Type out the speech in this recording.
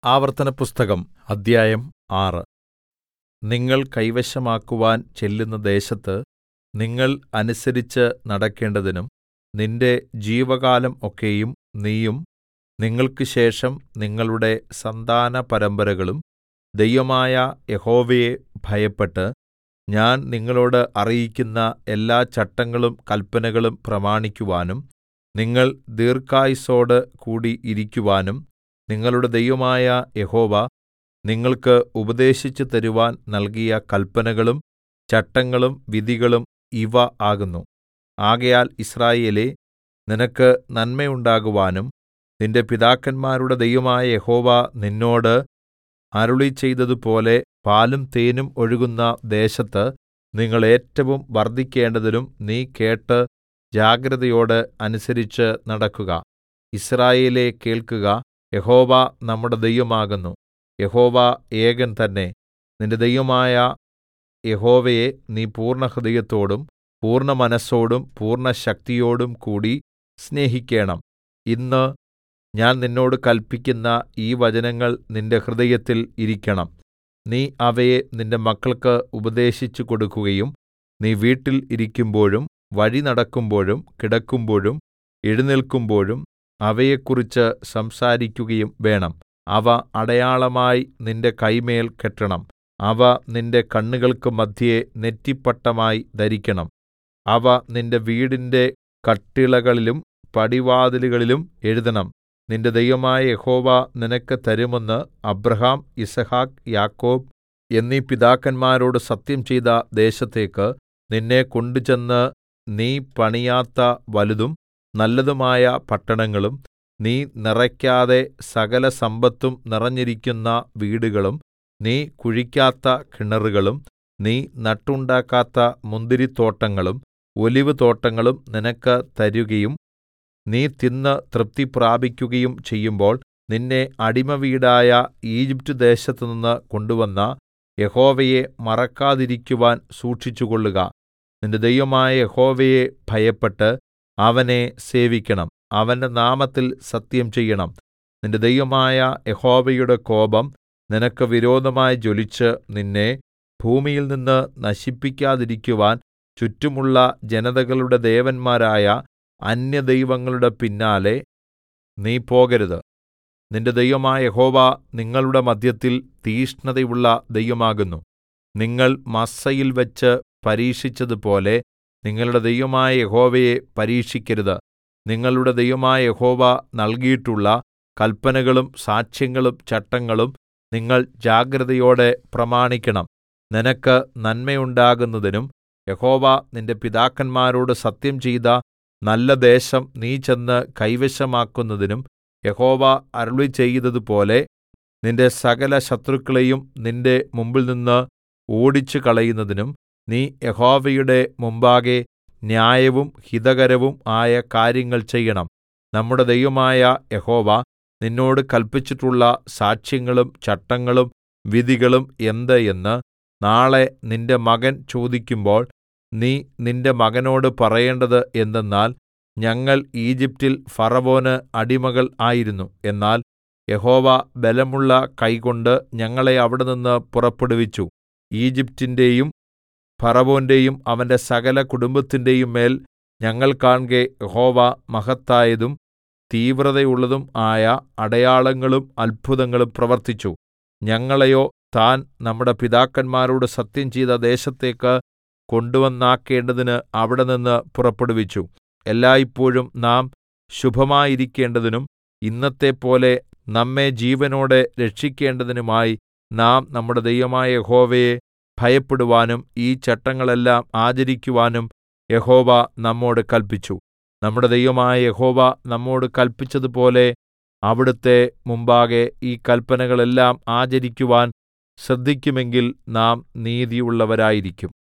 ആവർത്തനപുസ്തകം അദ്ധ്യായം 6. നിങ്ങൾ കൈവശമാക്കുവാൻ ചെല്ലുന്ന ദേശത്ത് നിങ്ങൾ അനുസരിച്ച് നടക്കേണ്ടതിനും നിന്റെ ജീവകാലം ഒക്കെയും നീയും നിങ്ങൾക്കുശേഷം നിങ്ങളുടെ സന്താനപരമ്പരകളും ദൈവമായ യഹോവയെ ഭയപ്പെട്ട് ഞാൻ നിങ്ങളോട് അറിയിക്കുന്ന എല്ലാ ചട്ടങ്ങളും കല്പനകളും പ്രമാണിക്കുവാനും നിങ്ങൾ ദീർഘായുസ്സോട് കൂടി ഇരിക്കുവാനും നിങ്ങളുടെ ദൈവമായ യഹോവ നിങ്ങൾക്ക് ഉപദേശിച്ചു തരുവാൻ നൽകിയ കല്പനകളും ചട്ടങ്ങളും വിധികളും ഇവ ആകുന്നു. ആകയാൽ യിസ്രായേലേ, നിനക്ക് നന്മയുണ്ടാകുവാനും നിന്റെ പിതാക്കന്മാരുടെ ദൈവമായ യഹോവ നിന്നോട് അരുളിച്ചെയ്തതുപോലെ പാലും തേനും ഒഴുകുന്ന ദേശത്ത് നിങ്ങൾ ഏറ്റവും വർദ്ധിക്കേണ്ടതിനും നീ കേട്ട് ജാഗ്രതയോടെ അനുസരിച്ച് നടക്കുക. യിസ്രായേലേ, കേൾക്കുക, യഹോവ നമ്മുടെ ദൈവമാകുന്നു. യഹോവ ഏകൻ തന്നെ. നിന്റെ ദൈവമായ യഹോവയെ നീ പൂർണ്ണഹൃദയത്തോടും പൂർണ്ണമനസ്സോടും പൂർണ്ണശക്തിയോടും കൂടി സ്നേഹിക്കേണം. ഇന്ന് ഞാൻ നിന്നോട് കല്പിക്കുന്ന ഈ വചനങ്ങൾ നിന്റെ ഹൃദയത്തിൽ ഇരിക്കണം. നീ അവയെ നിന്റെ മക്കൾക്ക് ഉപദേശിച്ചു കൊടുക്കുകയും നീ വീട്ടിൽ ഇരിക്കുമ്പോഴും വഴി നടക്കുമ്പോഴും കിടക്കുമ്പോഴും എഴുന്നേല്ക്കുമ്പോഴും അവയെക്കുറിച്ച് സംസാരിക്കുകയും വേണം. അവ അടയാളമായി നിന്റെ കൈമേൽ കെട്ടണം. അവ നിന്റെ കണ്ണുകൾക്ക് മദ്ധ്യേ നെറ്റിപ്പട്ടമായി ധരിക്കണം. അവ നിന്റെ വീടിന്റെ കട്ടിളകളിലും പടിവാതിലുകളിലും എഴുതണം. നിന്റെ ദൈവമായ യഹോവ നിനക്ക് തരുമെന്ന് അബ്രാഹാം, യിസ്ഹാക്ക്, യാക്കോബ് എന്നീ പിതാക്കന്മാരോട് സത്യം ചെയ്ത ദേശത്തേക്ക് നിന്നെ കൊണ്ടുചെന്ന് നീ പണിയാത്ത വലുതും നല്ലതുമായ പട്ടണങ്ങളും നീ നിറയ്ക്കാതെ സകല സമ്പത്തും നിറഞ്ഞിരിക്കുന്ന വീടുകളും നീ കുഴിക്കാത്ത കിണറുകളും നീ നട്ടുണ്ടാക്കാത്ത മുന്തിരിത്തോട്ടങ്ങളും ഒലിവുതോട്ടങ്ങളും നിനക്ക് തരുകയും നീ തിന്ന് തൃപ്തി പ്രാപിക്കുകയും ചെയ്യുമ്പോൾ നിന്നെ അടിമവീടായ ഈജിപ്റ്റ് ദേശത്തുനിന്ന് കൊണ്ടുവന്ന യഹോവയെ മറക്കാതിരിക്കുവാൻ സൂക്ഷിച്ചുകൊള്ളുക. നിന്റെ ദൈവമായ യഹോവയെ ഭയപ്പെട്ട് അവനെ സേവിക്കണം. അവന്റെ നാമത്തിൽ സത്യം ചെയ്യണം. നിന്റെ ദൈവമായ യഹോവയുടെ കോപം നിനക്ക് വിരോധമായി ജ്വലിച്ച് നിന്നെ ഭൂമിയിൽനിന്ന് നശിപ്പിക്കാതിരിക്കുവാൻ ചുറ്റുമുള്ള ജനതകളുടെ ദേവന്മാരായ അന്യദൈവങ്ങളുടെ പിന്നാലെ നീ പോകരുത്. നിന്റെ ദൈവമായ യഹോവ നിങ്ങളുടെ മദ്ധ്യത്തിൽ തീക്ഷ്ണതയുള്ള ദൈവമാകുന്നു. നിങ്ങൾ മസ്സയിൽ വെച്ച് പരീക്ഷിച്ചതുപോലെ നിങ്ങളുടെ ദൈവമായ യഹോവയെ പരീക്ഷിക്കരുത്. നിങ്ങളുടെ ദൈവമായ യഹോവ നൽകിയിട്ടുള്ള കല്പനകളും സാക്ഷ്യങ്ങളും ചട്ടങ്ങളും നിങ്ങൾ ജാഗ്രതയോടെ പ്രമാണിക്കണം. നിനക്ക് നന്മയുണ്ടാകുന്നതിനും യഹോവ നിന്റെ പിതാക്കന്മാരോട് സത്യം ചെയ്ത നല്ല ദേശം നീ ചെന്ന് കൈവശമാക്കുന്നതിനും യഹോവ അരുളിച്ചെയ്തതുപോലെ നിന്റെ സകല ശത്രുക്കളെയും നിന്റെ മുമ്പിൽനിന്ന് ഓടിച്ചുകളയുന്നതിനും നീ യഹോവയുടെ മുമ്പാകെ ന്യായവും ഹിതകരവും ആയ കാര്യങ്ങൾ ചെയ്യണം. നമ്മുടെ ദൈവമായ യഹോവ നിന്നോട് കല്പിച്ചിട്ടുള്ള സാക്ഷ്യങ്ങളും ചട്ടങ്ങളും വിധികളും എന്ത് എന്ന് നാളെ നിന്റെ മകൻ ചോദിക്കുമ്പോൾ നീ നിന്റെ മകനോട് പറയേണ്ടത് എന്തെന്നാൽ, ഞങ്ങൾ ഈജിപ്റ്റിൽ ഫറവോന് അടിമകൾ ആയിരുന്നു. എന്നാൽ യഹോവ ബലമുള്ള കൈകൊണ്ട് ഞങ്ങളെ അവിടെനിന്ന് പുറപ്പെടുവിച്ചു. ഈജിപ്റ്റിന്റെയും ഫറവോന്റെയും അവന്റെ സകല കുടുംബത്തിന്റെയും മേൽ ഞങ്ങൾ കാൺകെ യഹോവ മഹത്തായതും തീവ്രതയുള്ളതും ആയ അടയാളങ്ങളും അത്ഭുതങ്ങളും പ്രവർത്തിച്ചു. ഞങ്ങളെയോ താൻ നമ്മുടെ പിതാക്കന്മാരോട് സത്യം ചെയ്ത ദേശത്തേക്ക് കൊണ്ടുവന്നാക്കേണ്ടതിന് അവിടെനിന്ന് പുറപ്പെടുവിച്ചു. എല്ലായ്പോഴും നാം ശുഭമായിരിക്കേണ്ടതിനും ഇന്നത്തെപ്പോലെ നമ്മെ ജീവനോടെ രക്ഷിക്കേണ്ടതിനുമായി നാം നമ്മുടെ ദൈവമായ യഹോവയെ ഭയപ്പെടുവാനും ഈ ചട്ടങ്ങളെല്ലാം ആചരിക്കുവാനും യഹോവ നമ്മോട് കല്പിച്ചു. നമ്മുടെ ദൈവമായ യഹോവ നമ്മോട് കല്പിച്ചതുപോലെ അവിടുത്തെ മുമ്പാകെ ഈ കല്പനകളെല്ലാം ആചരിക്കുവാൻ ശ്രദ്ധിക്കുമെങ്കിൽ നാം നീതിയുള്ളവരായിരിക്കും.